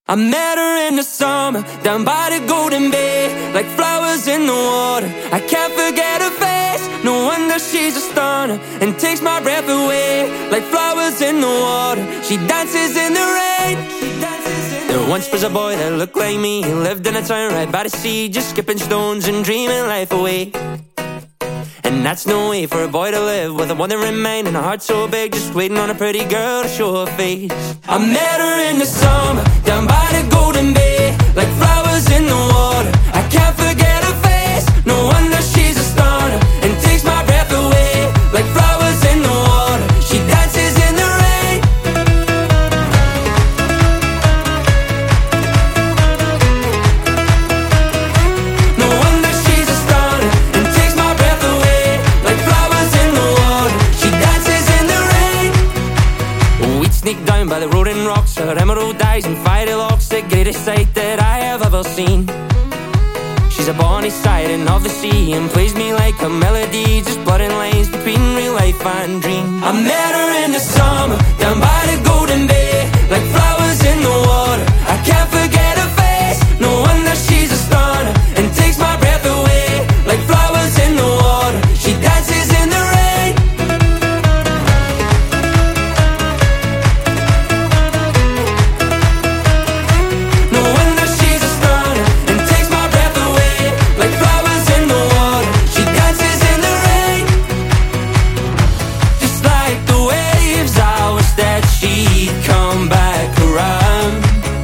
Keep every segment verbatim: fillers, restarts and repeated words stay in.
I met her in the summer, down by the Golden Bay, like flowers in the water. I can't forget her face, no wonder she's a stunner, and takes my breath away, like flowers in the water. She dances in the rain. There once was a boy that looked like me. He lived in a town right by the sea, just skipping stones and dreaming life away. And that's no way for a boy to live, with a wandering mind and a heart so big, just waiting on a pretty girl to show her face. I met her in the summer, down by the Golden Bay, like flowers in the water. I can't forget her face, no wonder she's a stunner, and takes my breath away, like flowers in the water. She dances in the rain. No wonder she's a stunner, and takes my breath away, like flowers in the water. She dances in the rain. We'd sneak down by the rolling rocks, her emerald eyes and fiery locks, the greatest sight that I have ever seen. She's a bonny siren of the sea, and plays me like a melody, just blurring lines between real life and dream. I met her in the summer, down by the Golden Bay, like flowers in the water. I can't forget her face, no wonder she's a stunner, and takes my breath away, like flowers in the water. She dances in the rain. No wonder she's a stunner, and takes my breath away, like flowers in the water. She dances in the rain. Just like the waves, I wish that she'd come back around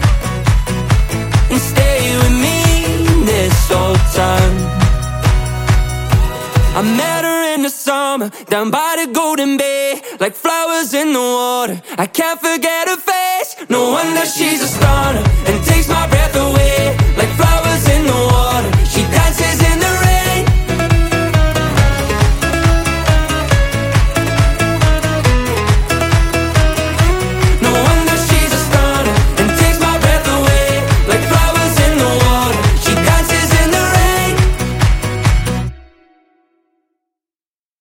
and stay with me this whole time. I met her in the summer, down by the Golden Bay, like flowers in the water. I can't forget her face, no wonder she's a stunner,